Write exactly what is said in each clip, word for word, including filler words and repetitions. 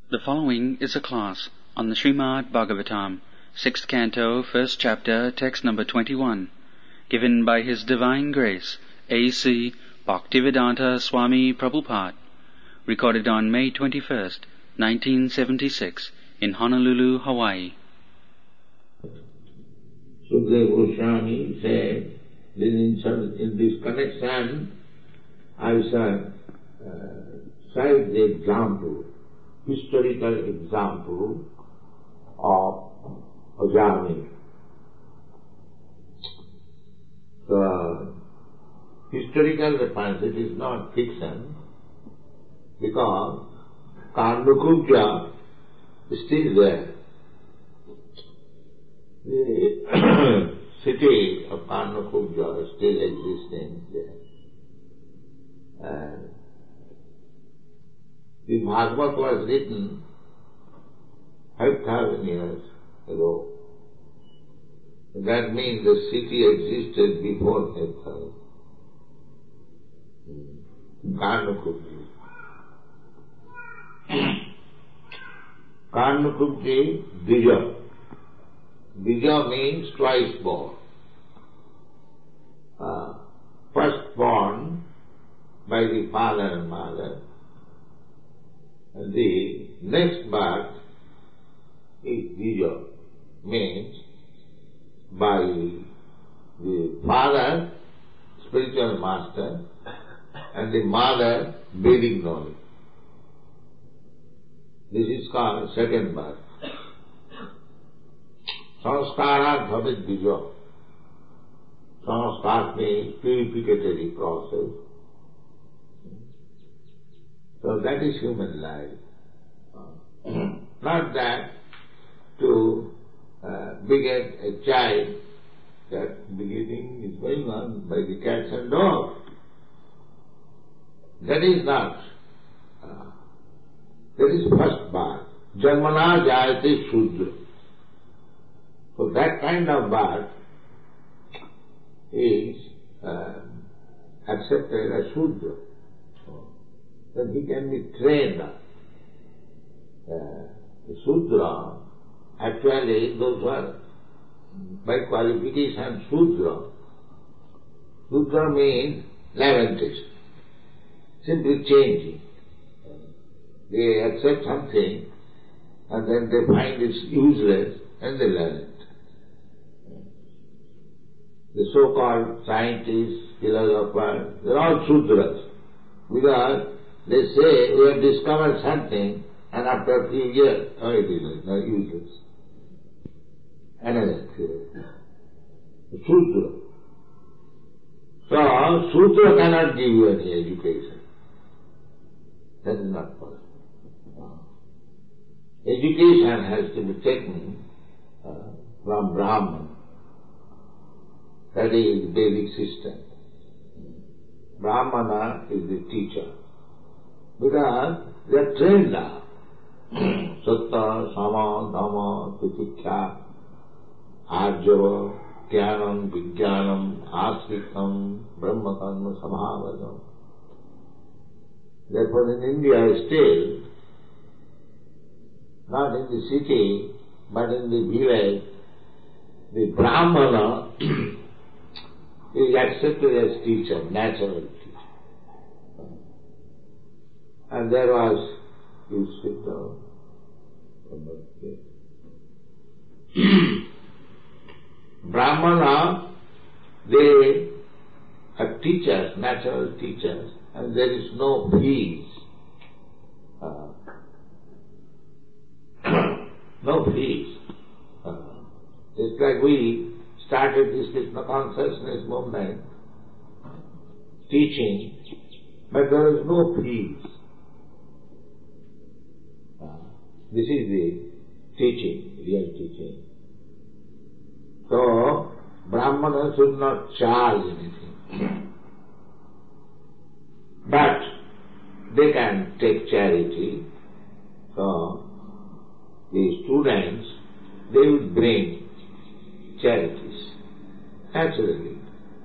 The following is a class on the Srimad Bhagavatam, sixth canto, first chapter, text number twenty-one, given by His Divine Grace, A C Bhaktivedanta Swami Prabhupada, recorded on May twenty-first, nineteen seventy-six, in Honolulu, Hawaii. Sukadeva Goswami said, in this connection, I shall uh, cite the example, historical example of Ajami. The historical reference, it is not fiction, because Karnakubja is still there. The city of Karnakubja is still existing there. And the Bhagavad was written five thousand years ago. That means the city existed before five thousand. Karnakubji. Karnakubji, Bija. Bija means twice born. Uh, first born by the father and mother. And the next birth is Bija, means by the father, spiritual master, and the mother, Vedic knowledge. This is called second birth. Sanskara bhavet bija. Sanskar means purificatory process. So that is human life. Not that to uh, beget a child, that begetting is going on by the cats and dogs. That is not. Uh, that is first birth. Janmana jayate shudra. So that kind of birth is uh, accepted as shudra. That he can be trained. Uh, Sudra, actually those who are by qualification Sudra. Sudra means lamentation, simply changing. They accept something and then they find it's useless and they learn it. The so-called scientists, philosophers, they're all Sudras, because they say, we have discovered something, and after a few years, oh, it is not useless. Another theory. Sudra. So, Sudra cannot give you any education. That is not possible. Education has to be taken uh, from Brahman. That is the Vedic system. Brahmana is the teacher. Because they are trained now. Satta, Sama, Dhamma, Titikya, Arjava, Jnanam, Vijnanam, Asritam, Brahma Karma, Samhavadam. Therefore in India still, not in the city, but in the village, the Brahmana is accepted as teacher, natural teacher. And there was, you sit down, Brahmana, they are teachers, natural teachers, and there is no fees. Uh, no fees. Uh, it's like we started this Krishna consciousness movement, teaching, but there is no fees. This is the teaching, real teaching. So, Brahmana should not charge anything. But they can take charity. So, the students, they will bring charities. Naturally.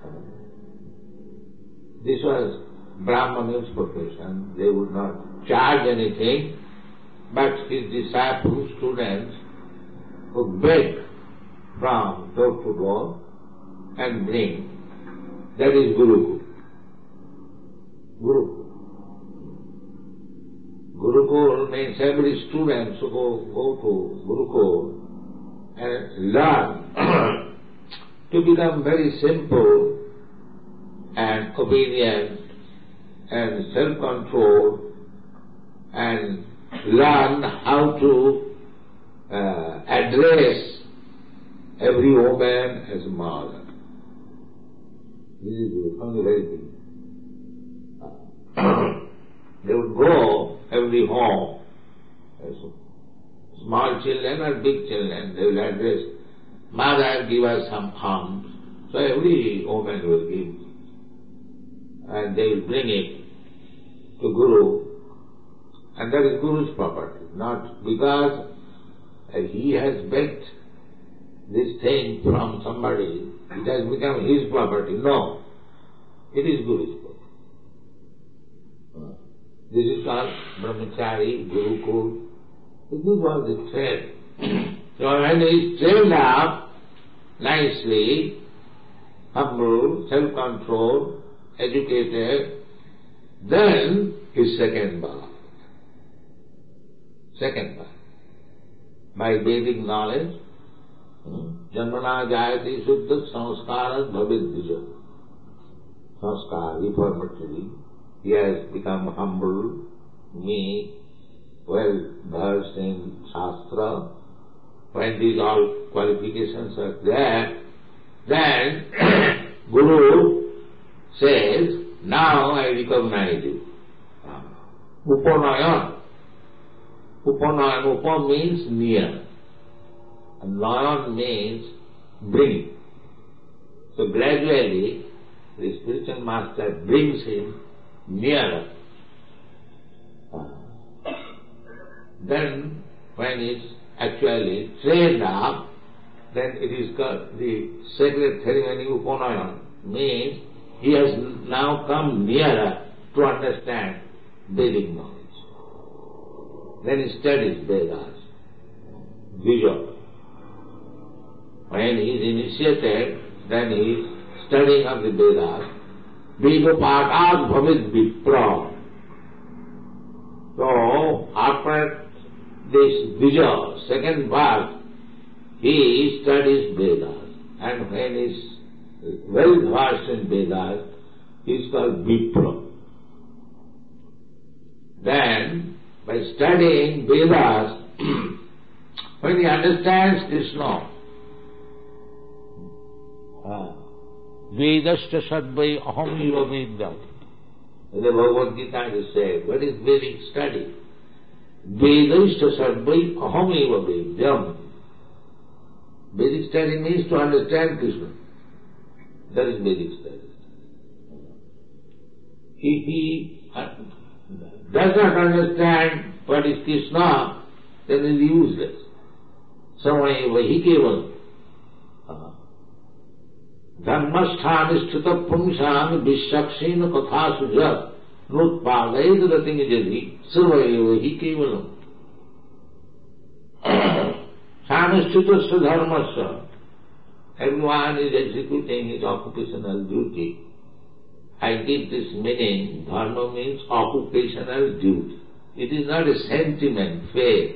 This was Brahmana's profession. They would not charge anything, but his disciples, students, would beg from door to door and bring. That is Gurukul. Gurukul. Gurukul means every student should go, go to Gurukul and learn to become very simple and obedient and self-controlled and learn how to uh, address every woman as mother. This is from the very beginning. They would go every home, small children or big children, they will address, Mother, give us some alms. So every woman will give. And they will bring it to Guru. And that is Guru's property. Not because he has begged this thing from somebody, it has become his property. No. It is Guru's property. This is called Brahmachari, Gurukul. This was the trend. So when he is trained up nicely, humble, self-controlled, educated, then his second birth. Second birth. By Vedic knowledge, Janmana Jayati Suddha Sanskaras Bhavid Vijay. Sanskar, reformatory. He has become humble, meek, well versed in Shastra. When these all qualifications are there, then Guru says, now I recognize you. Upanayan. Upanayan. Upa means near. And Nayan means bring. So gradually, the spiritual master brings him nearer. Then, when he is actually trained up, then it is called the sacred ceremony Upanayan, means he has now come nearer to understand Vedic knowledge. Then he studies Vedas, Vijay. When he is initiated, then he is studying of the Vedas. Veda Patat Bhavid Vipra. So, after this Vijay, second birth, he studies Vedas. And when he is well versed in Vedas, he is called Vipra. Then, by studying Vedas, when he understands Krishna, Vedashta Sadvai Aham Eva Vedyam. In the Bhagavad Gita it is said, what is Vedic study? Vedashta Sadvai Aham Eva Vedyam. Vedic study means to understand Krishna. That is Vedic study. If he does not understand what is Krishna, then it is useless. Samaya vahi keval. Dharmasthana pumshan vishakshena katha sujat nutpadaid rating jadi samaya vahi kevalam. Sanasthita dharmasya. Everyone is executing his occupational duty. I give this meaning, dharma means occupational duty. It is not a sentiment, faith.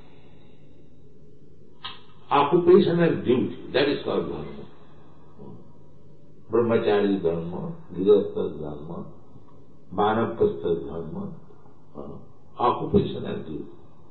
Occupational duty, that is called dharma. Brahmachari dharma, Grihastha dharma, Vanapastha dharma, uh, occupational duty.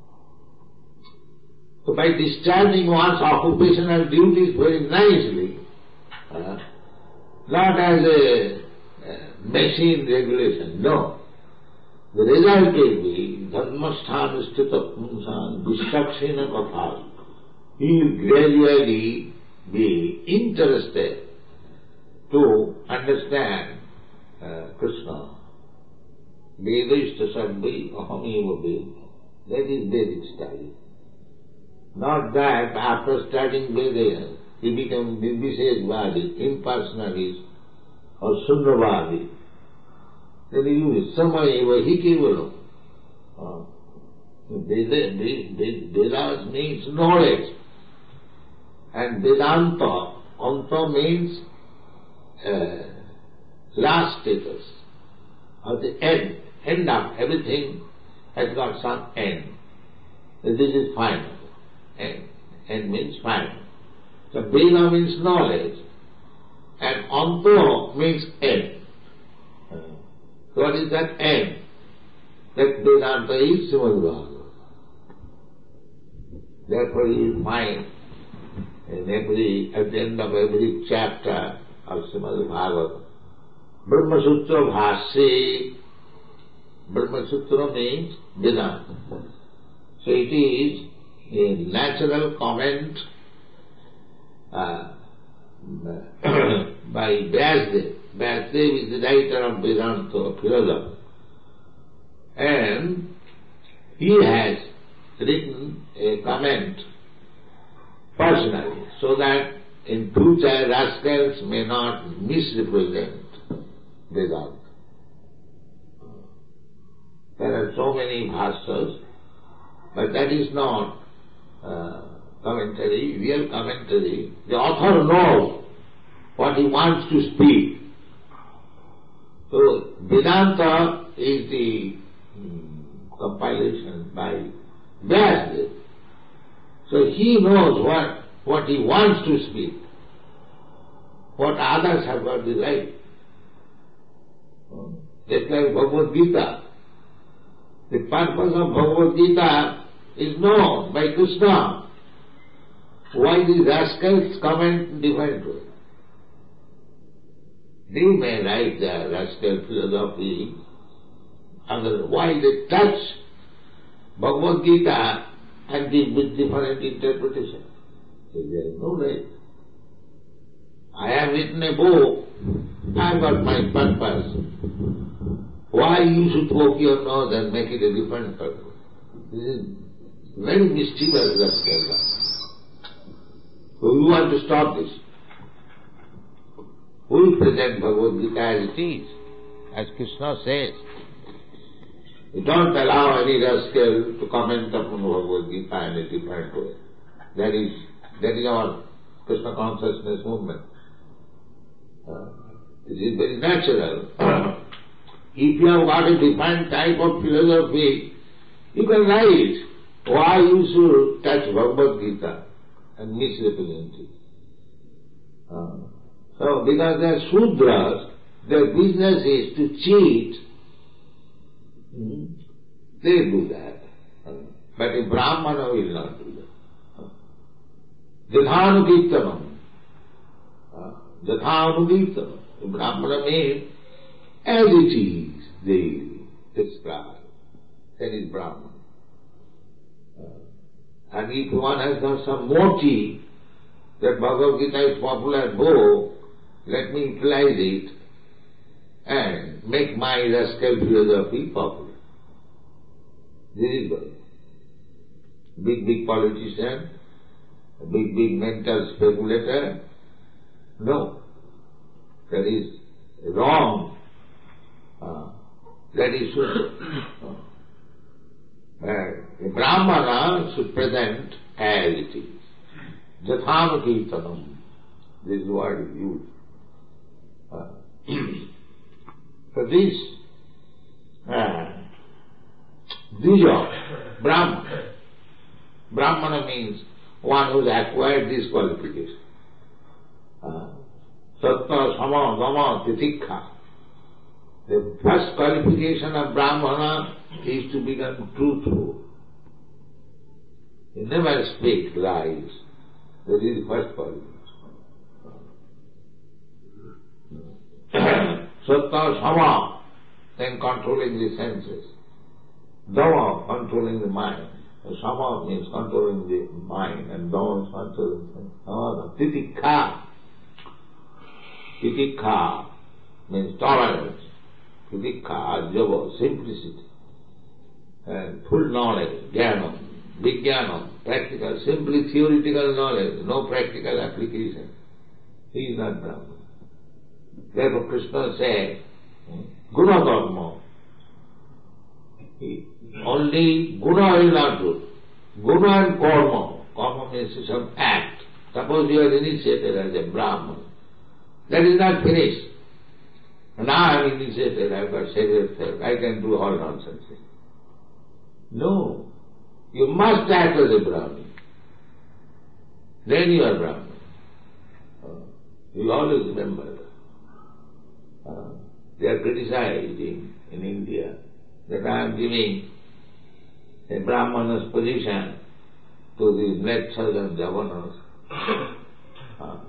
So by discharging one's occupational duties very nicely, uh, not as a uh, machine regulation, no. The result will be dharmasthana sthita pumsan vishakshena katha. He will gradually be interested to understand uh, Krishna. Vedashta sadvai ahameva ved. That is Vedic study. Not that after studying Veda, he becomes Nirbisheshvadi, impersonalist, or Sunnavadi. Then he uses Samaya vahi kevalam. Vedas means knowledge. And Vedanta, Anta means uh, last status, or the end, end of everything has got some end. This is final. End, end means final. So Veda means knowledge, and Anta means end. So what is that end? That Vedanta is Srimad Bhagavatam. Therefore you find in every, at the end of every chapter of Srimad Bhagavatam, Brahma Sutra Bhasya. Brahma Sutra means Vedanta. So it is a natural comment uh, by Vyasadeva. Vyasadeva is the writer of Vedanta philosophy. And he has written a comment personally, so that in future rascals may not misrepresent Vedanta. There are so many bhashyas, but that is not uh, commentary, real commentary. The author knows what he wants to speak. So Vedanta is the um, compilation by Vyasadeva. So he knows what, what he wants to speak, what others have got the right. Just like Bhagavad Gita. The purpose of Bhagavad Gita is known by Krishna. Why these rascals comment in different ways? They may write their rascal philosophy, and why they touch Bhagavad Gita and give with different interpretation. So there is no right. I have written a book, I have got my purpose. Why you should poke your nose and make it a different purpose? This is very mischievous rascal. So you want to stop this. Who will present Bhagavad Gita as it is, as Krishna says. You don't allow any rascal to comment upon Bhagavad Gita in a different way. That is, that is our Krishna consciousness movement. Uh, this is very natural. If you have got a different type of philosophy, you can write why you should touch Bhagavad Gita and misrepresent it. Uh, so, because they are Sudras, their business is to cheat. Hmm? They do that. Uh, but a Brahmana will not do that. Uh, Jathanukirtanam. Uh, Jathanukirtanam. A Brahmana means as it is, they describe. That is Brahman. Uh, and if one has got some motive that Bhagavad Gita is popular book, let me utilize it and make my rascal philosophy popular. This is good. Big, big politician, a big, big mental speculator. No. That is wrong. Uh, that is Sudra. Uh, a Brahmana should present as it is. Jathanukirtanam. This is what is used. Uh, so this uh, Dvija, Brahmana. Brahmana means one who has acquired this qualification. Uh, Satta, Sama, Dama, Titikha. The first qualification of Brahmana is to become truthful. He never speaks lies. That is the first qualification. Satta, Sama, then controlling the senses. Dama, controlling the mind. Sama means controlling the mind, and Dama is controlling the senses. Titikha. Titikha means tolerance. Titikha, java, simplicity, and full knowledge, jnanam, vijnanam, practical, simply theoretical knowledge, no practical application. He is not Brahman. Therefore Krishna said, Guna Dharma. He, only guna is not good. Guna and karma. Karma means some act. Suppose you are initiated as a Brahman. That is not finished. Now I am initiated, I have got sacred self, I can do all nonsense. No. You must act as a Brahmin. Then you are Brahmin. Uh, you always remember. Uh, they are criticizing in India that I am giving a Brahmana's position to these lectures and javanas. Uh,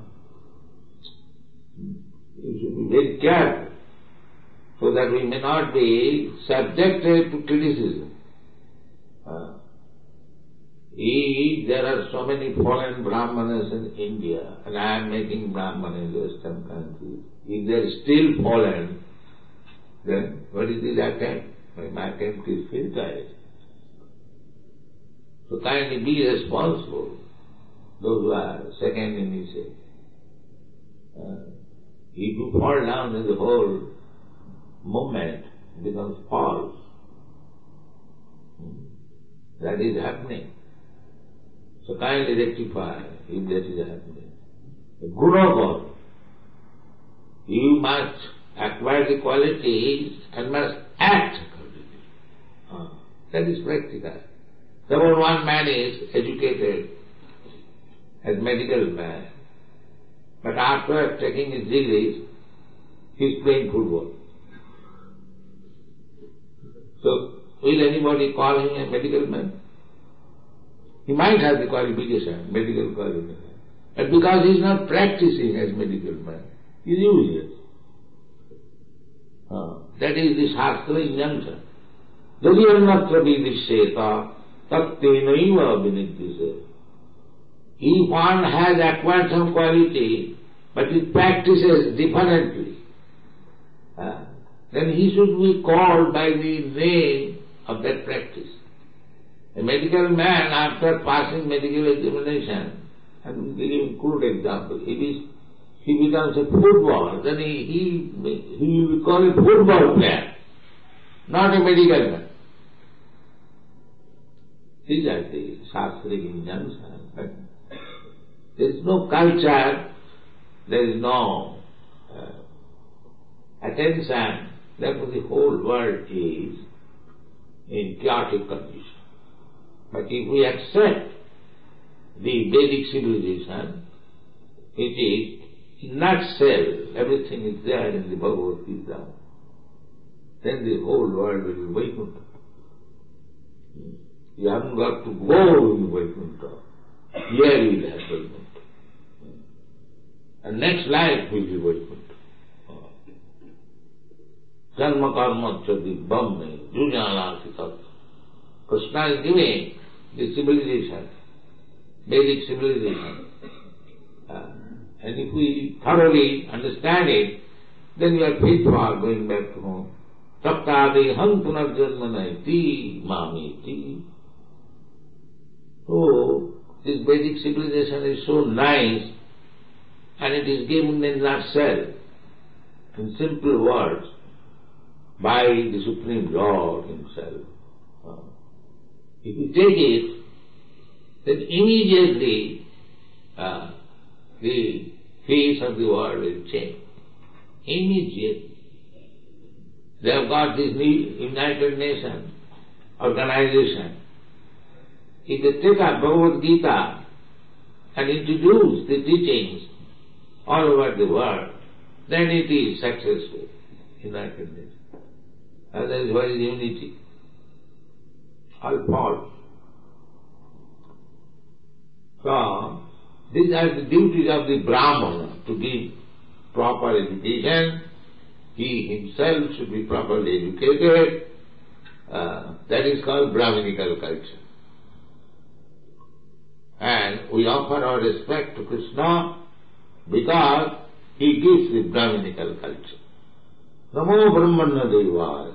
you should be very careful so that we may not be subjected to criticism. Uh, if there are so many fallen Brahmanas in India, and I am making Brahman in the Western countries, if they are still fallen, then what is this attempt? My attempt is futile. So kindly be responsible, those who are second initiated. Uh, if you fall down in the whole movement, it becomes false. That is happening. So kindly rectify if that is happening. Guna God. You must acquire the qualities and must act accordingly. Ah, that is practical. Suppose one man is educated as medical man, but after taking his degrees, he is playing football. So, will anybody call him a medical man? He might have the qualification, medical qualification, but because he is not practicing as medical man, he is useless. Uh, that is the Shastra injunction. Dadiyannatra vidisheta tattenaiva vinidhyase. If one has acquired some quality, but he practices differently, uh, then he should be called by the name of that practice. A medical man, after passing medical examination, I will give you a crude example. If he, he becomes a footballer, then he, he, he will be called a football player, not a medical man. These are the Shastric injunctions. But there is no culture, there is no uh, attention, therefore the whole world is in chaotic condition. But if we accept the Vedic civilization, it is in nutshell, everything is there in the Bhagavad Gita, then the whole world will be Vaikuntha. You haven't got to go in Vaikuntha. Here you will have Vaikuntha. And next life will be Vaikuntha. Janma karma chadi bhamme jujnalasi tattva. Krishna is giving the civilization, Vedic civilization. Uh, and if we thoroughly understand it, then we are fit for going back to home. Taptadi hang punarjanmanaiti mamiti. So, this Vedic civilization is so nice, and it is given in nutshell, in simple words, by the Supreme Lord Himself. If you take it, then immediately uh, the face of the world will change. Immediately. They have got this United Nations organization. If they take up Bhagavad Gita and introduce the teachings all over the world, then it is successful, United Nations. Otherwise, what is unity? All false. So, these are the duties of the Brahmana, to give proper education. He himself should be properly educated. Uh, that is called Brahminical culture. And we offer our respect to Krishna because he gives the Brahminical culture. Namo Brahmana Devaya.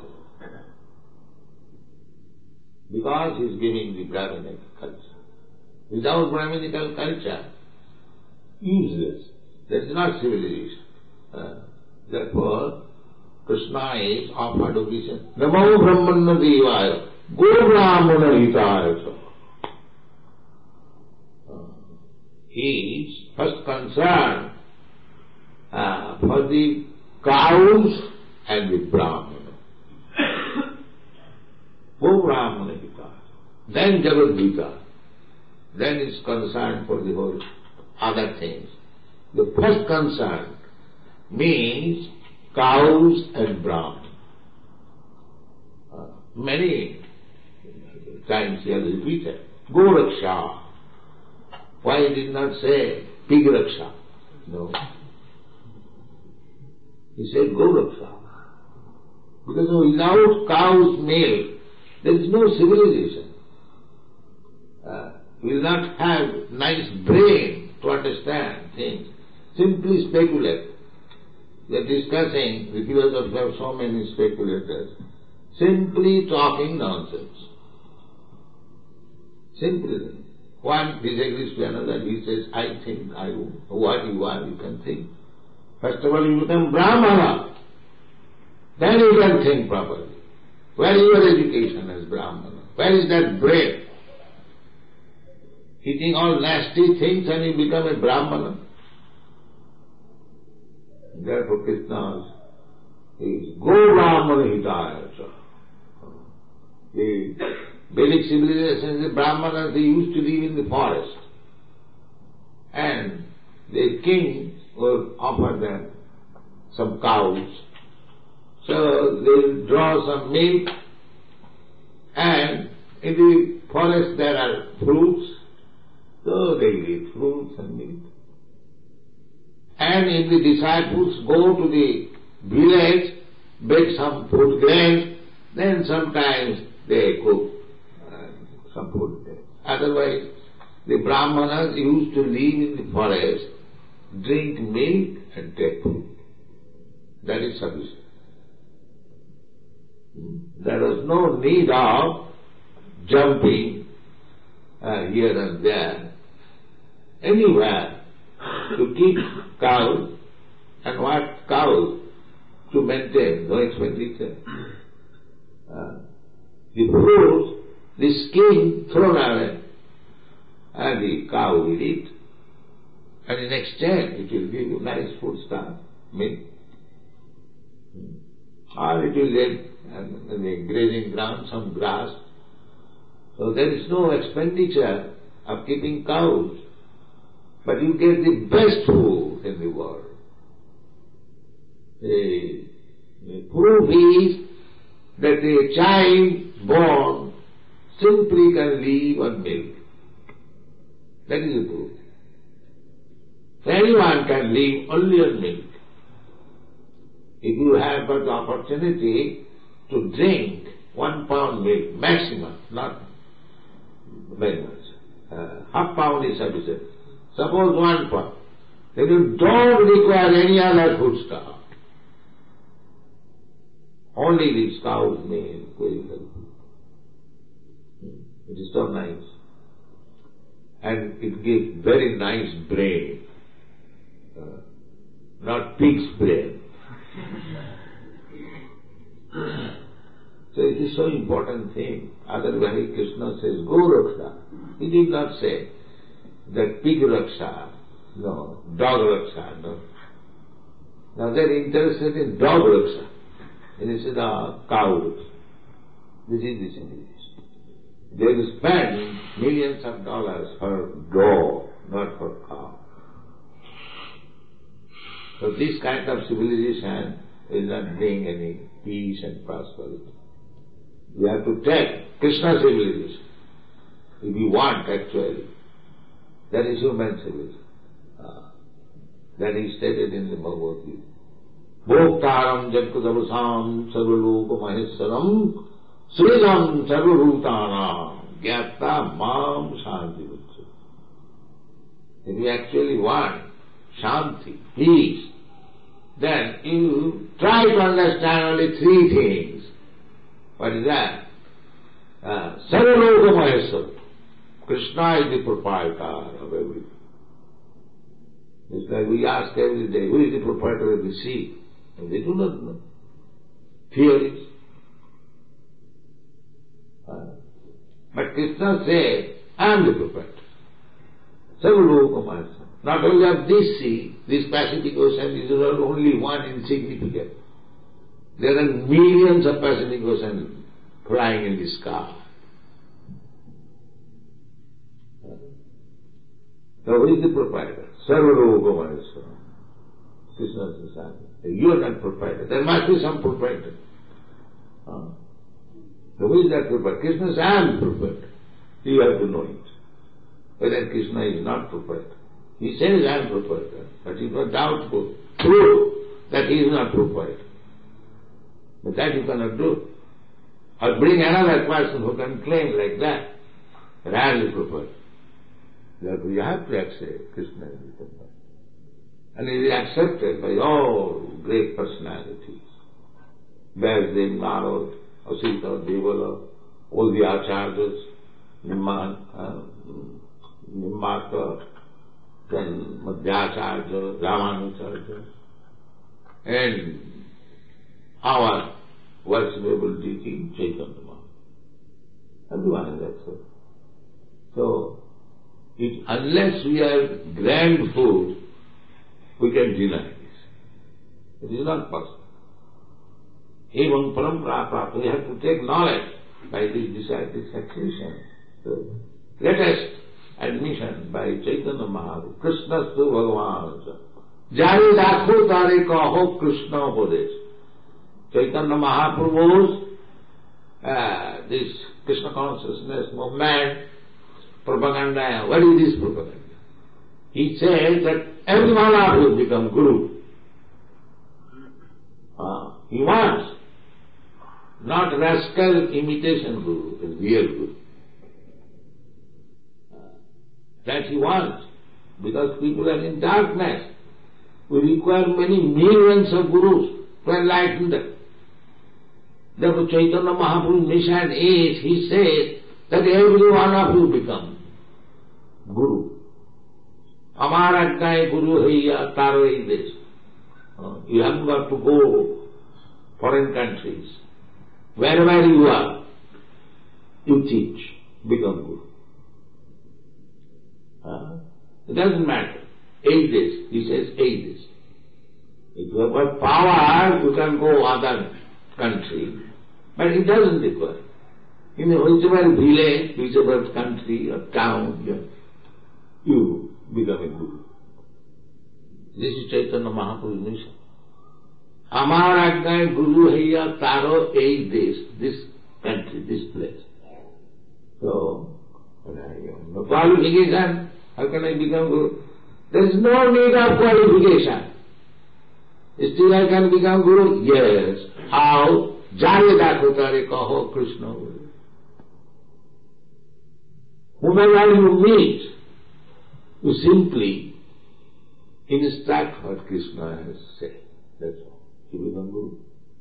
Because he is giving the Brahminical culture. Without Brahminical culture, useless. That is not civilization. Uh, therefore, Krishna is offered obeisance. Namo Brahmanna Devaya, Go Brahmana Hitaya. He is first concerned uh, for the cows and the Brahmana. Go Brahmana Hitaya. Then Jagat Gita. Then is concerned for the whole other things. The first concern means cows and Brahman. Uh, many times he has repeated, Go Raksha. Why he did not say Pig Raksha? No. He said Go Raksha. Because without cow's milk, there is no civilization. Uh, we will not have nice brain to understand things. Simply speculate. We are discussing, the philosophers have so many speculators, simply talking nonsense. Simply. One disagrees to another, he says, I think, I what you are, you can think. First of all, you become Brahmana. Then you can think properly. Where is your education as Brahmana? Where is that brain? Eating all nasty things and you become a Brahmana. Therefore Krishna is Go Brahmana Hitaya. The Vedic civilizations, the Brahmanas, they used to live in the forest. And the king would offer them some cows. So they will draw some milk, and in the forest there are fruits, so they eat fruits and milk. And if the disciples go to the village, bake some food grains, then sometimes they cook uh, some food grains. Otherwise, the Brahmanas used to live in the forest, drink milk and take food. That is sufficient. There was no need of jumping uh, here and there, anywhere, to keep cows and what cows to maintain, no expenditure. Uh, the fruit, the skin thrown away, and the cow will eat, and in exchange it will give you nice food stuff, milk. Or it will get in the grazing ground some grass. So there is no expenditure of keeping cows, but you get the best food in the world. The, the proof is that a child born simply can live on milk. That is the proof. Anyone can live only on milk. If you have got the opportunity to drink one pound milk, maximum, not very much, uh, half pound is sufficient. Suppose one pound, then you don't require any other food stuff. Only this cow's milk will help you. It is so nice. And it gives very nice brain, uh, not pig's brain. So it is so important thing. Otherwise Krishna says, Go Raksha. He did not say that pig Raksha, no, dog Raksha, no. Now they are interested in dog Raksha. Instead of cows. This is the civilization. They will spend millions of dollars for dog, not for cow. So this kind of civilization will not bring any peace and prosperity. We have to take Krishna civilization. If we want actually, that is human civilization. Uh, that is stated in the Bhagavad Gita. Bhoktaram jatkudavasam sarvaloka maheswaram sridam sarvabhutanam gyata mam shanti vicchya. If you actually want shanti, peace, then you try to understand only three things. What is that? Uh, Sarvaloka Maheshwara. Krishna is the proprietor of everything. It's like we ask every day, who is the proprietor of the sea? And they do not know. theories. Uh, but Krishna said, I am the proprietor. Sarvalokamasa. Not only of this sea, this Pacific Ocean is only one insignificant. There are millions of Pacific Oceans flying in the sky. So who is the proprietor? Sarvalokamasa. Krishna says, you are not proprietor. There must be some proprietor. Uh, so who is that proprietor? Krishna says, I am proprietor. You have to know it. Whether Krishna is not proprietor. He says, I am proprietor, but it was doubtful. Prove that he is not proprietor. But that you cannot do. Or bring another person who can claim like that, that I am the proprietor. Therefore you have to accept Krishna is the proprietor. And it is accepted by all great personalities. Vyasdev, Narad, Asita, Devala, all the acharyas, Nimma, uh, Nimmata, then Madhyacharya, Ramanujarya, and our worshipable deity, Chaitanya Mahaprabhu. Everyone is accepted. So, it, unless we are grand food, we can deny this. It is not possible. Evam parampara prapta, we have to take knowledge by this discipleship. So, latest admission by Chaitanya Mahaprabhu, Krishnastu Bhagavan. Jare dakho tare kaho Krishna upadesh. Chaitanya Mahaprabhu's uh, this Krishna consciousness movement, propaganda, what is this propaganda? He says that every one of you become Guru. Uh, he wants not rascal imitation Guru, a real Guru. Uh, that he wants, because people are in darkness. We require many millions of Gurus to enlighten them. Therefore Chaitanya Mahaprabhu's mission is, he says, that every one of you become Guru. Amar ajnaye Guru haiya taro ei desh. You haven't got to go foreign countries. Wherever you are, you teach, become Guru. Uh, it doesn't matter. Eight days, he says eight days. If you have got power, you can go other country, but it doesn't require. In whichever village, whichever country or town, you, you become a Guru. This is Chaitanya Mahaprabhu's mission. Amar ajnaye Guru haiya taro ei desh, this country, this place. So, no qualification, how can I become Guru? There is no need of qualification. Still I can become Guru? Yes. How? Jare dakho tare kaho Krishna. Whomever you meet, you simply instruct what Krishna has said. That's all. You become Guru.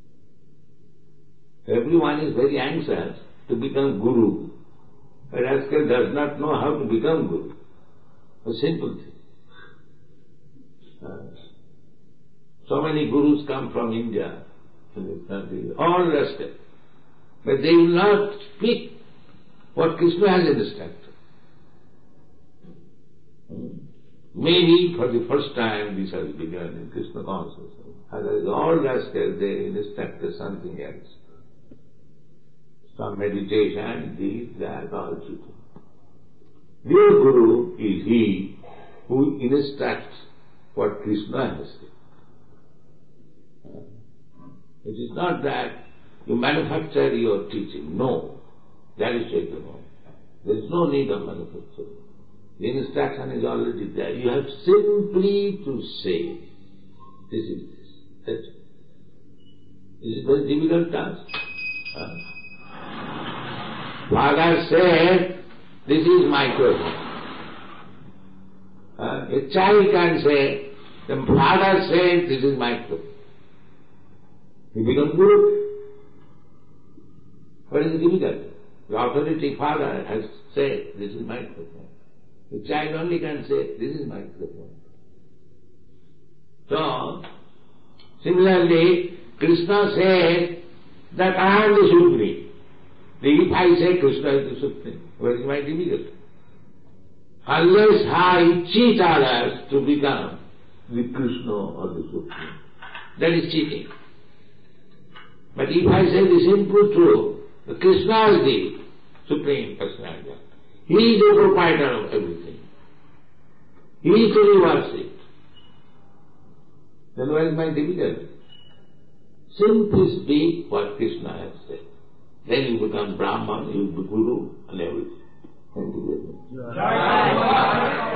Everyone is very anxious to become Guru. But rascal does not know how to become Guru. A simple thing. Uh, so many Gurus come from India, in this country, all rascals. But they will not speak what Krishna has instructed. Maybe for the first time this has begun in Krishna consciousness. Otherwise all rascals, they instructed something else. Some meditation, this, that, all cheating. Real Guru is he who instructs what Krishna has said. It is not that you manufacture your teaching. No. That is Chaitanya. There is no need of manufacturing. The instruction is already there. You have simply to say, this is this. That's it. Is it a very difficult task? Huh? Father said, this is microphone. Uh, a child can say, the father said, this is microphone. He becomes Guru. What is difficult? The authority father has said, this is microphone. The child only can say, this is microphone. So, similarly, Krishna said that I am the Supreme. If I say Krishna is the Supreme, where is my difficulty? Unless I cheat others to become the Krishna or the Supreme, that is cheating. But if I say the simple truth, that Krishna is the Supreme Personality, He is the proprietor of everything, He is to be worshipped, then where is my difficulty? Simply speak what Krishna has said. Then you become Brahman, you become Guru and everything. Thank you very much.